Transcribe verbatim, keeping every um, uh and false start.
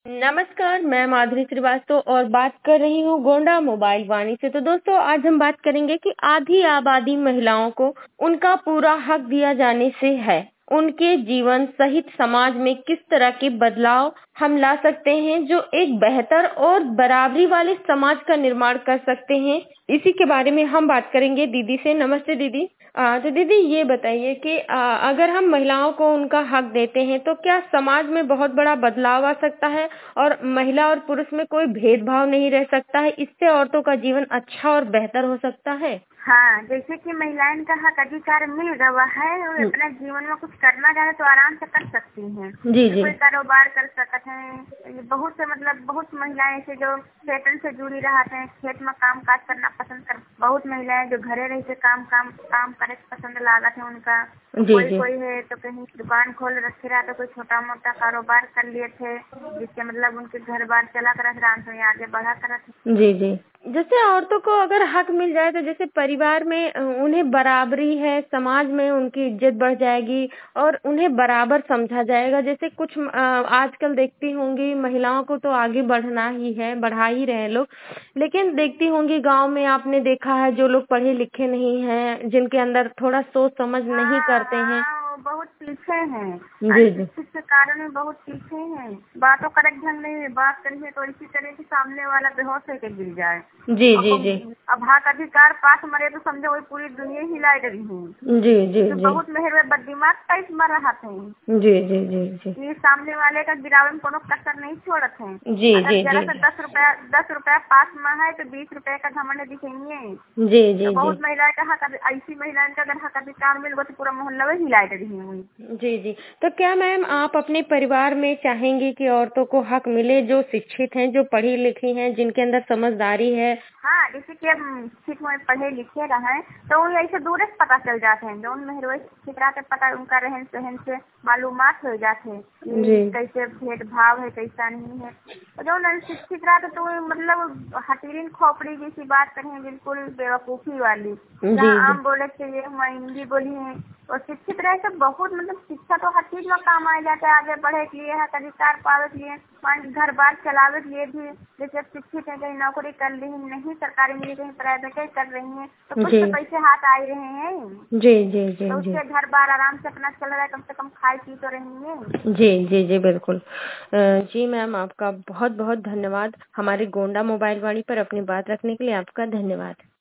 नमस्कार, मैं माधुरी श्रीवास्तव और बात कर रही हूँ गोंडा मोबाइल वाणी से। तो दोस्तों आज हम बात करेंगे कि आधी आबादी महिलाओं को उनका पूरा हक दिया जाने से है। उनके जीवन सहित समाज में किस तरह के बदलाव हम ला सकते हैं जो एक बेहतर और बराबरी वाले समाज का निर्माण कर सकते हैं। इसी के बारे में हम बात करेंगे दीदी से। नमस्ते दीदी। आ, तो दीदी ये बताइए कि आ, अगर हम महिलाओं को उनका हक देते हैं तो क्या समाज में बहुत बड़ा बदलाव आ सकता है और महिला और पुरुष में कोई भेदभाव नहीं रह सकता है। इससे औरतों का जीवन अच्छा और बेहतर हो सकता है। हाँ, जैसे कि महिलाएं का हक अधिकार मिल गया है और अपने जीवन में कुछ करना चाहे तो आराम से कर सकती हैं। जी जी। कोई कारोबार कर सकते हैं। बहुत से मतलब बहुत महिलाएं ऐसे जो खेतन से जुड़ी रहते हैं, खेत में काम काज करना पसंद कर। बहुत महिलाएं जो घरे रह के काम काम काम करे पसंद लागत है उनका। जी कोई जी। कोई है तो कहीं दुकान खोल रखे रहा तो कोई छोटा मोटा कारोबार कर लिए थे जिससे मतलब उनके घर बार चला कर आराम से आगे बढ़ा कर। जी जी। जैसे औरतों को अगर हक मिल जाए तो जैसे परिवार में अ, उन्हें बराबरी है, समाज में उनकी इज्जत बढ़ जाएगी और उन्हें बराबर समझा जाएगा। जैसे कुछ अ, आजकल देखती होंगी महिलाओं को तो आगे बढ़ना ही है, बढ़ा ही रहे हैं लोग। लेकिन देखती होंगी गांव में आपने देखा है जो लोग पढ़े लिखे नहीं हैं, जिनके अंदर थोड़ा सोच समझ नहीं हाँ करते हैं। हाँ, वो बहुत पीछे हैं। जी जी। अशिक्षित के कारण में बहुत पीछे हैं। बातों का ढंग नहीं है, बात करेंगे तो इसी तरह के सामने वाला बेहोश होकर गिर जाए। जी और जी जी। अब हक अधिकार पास मरे तो समझो वही पूरी दुनिया हिला रही है। जी जी तो जी। बहुत मेहर में बददिमाग टाइप मर रहा थे। जी जी जी जी। ये सामने वाले का गिरावे में कोनो कसर नहीं छोड़त है। जी अगर जी जरा जी। सा दस रुपया दस रुपया पास में है तो बीस रुपए का घमंड दिखेंगे। जी तो जी जी। बहुत महिलाएं का हक ऐसी महिलाएं का अगर हक अधिकार मिल गया तो पूरा मोहल्ला में हिला रही है। जी जी। तो क्या मैम आप अपने परिवार में चाहेंगी कि औरतों को हक मिले जो शिक्षित हैं, जो पढ़ी लिखी हैं, जिनके अंदर समझदारी है? हाँ, जैसे कि हम शिक्षित में पढ़े लिखे रहे तो वो ऐसे दूर से पता चल जाते हैं। जो मेहरवे शिक्षित रहते पता उनका रहन सहन से मालूमात हो जाते हैं जी कि कैसे भेदभाव है कैसा नहीं है। और जो अशिक्षित रहते तो वो मतलब हटीरिन खोपड़ी जैसी बात करें बिल्कुल बेवकूफ़ी वाली। जी जहाँ जी। आम बोले चाहिए हम हिंदी बोली है। और शिक्षित रहे तो बहुत मतलब शिक्षा तो हर चीज में काम आ जाता है। आगे बढ़े के लिए हक अधिकार पावे के लिए घर बार चलावे के लिए भी। जैसे शिक्षित है कहीं नौकरी कर ली नहीं सरकारी मिली कहीं प्राइवेट कर रही है तो कुछ जी तो पैसे हाथ आ ही रहे हैं। जी जी जी। तो जी उससे घर बार आराम से अपना चल रहा है, कम से कम खाई पी तो रही है। जी जी जी बिल्कुल। अ, जी मैम आपका बहुत बहुत धन्यवाद। हमारे गोंडा मोबाइल वाणी पर अपनी बात रखने के लिए आपका धन्यवाद।